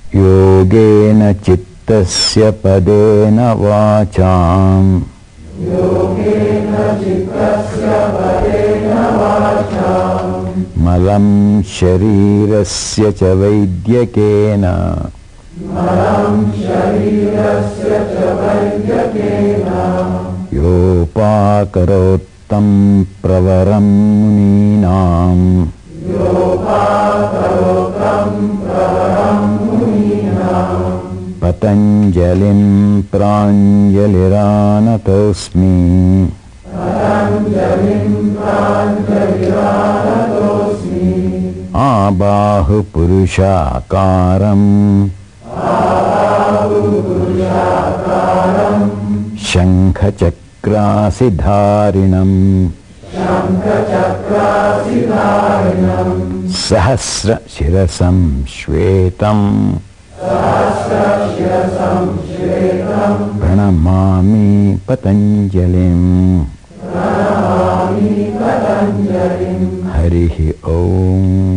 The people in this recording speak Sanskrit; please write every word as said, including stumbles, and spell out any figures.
Yogena chittasya padena vacham. Yogena chittasya padena vacham. Malam sharirasya cha vaidyakena. Malam sharirasya cha vaidyakena. Yopakarottam pravaram muninam. Yopakarottam pravaram muninam. Patanjalim pranjaliranatosmi. Patanjalim pranjaliranatosmi. Abahu purushakaram. Abahu purushakaram. Shankha chakrasidharinam. Shankha chakrasidharinam. Sahasra shirasam shvetam. Sahasra shirasam shvetam. Pranamami Patanjalim. Pranamami Patanjalim. Harihi Om.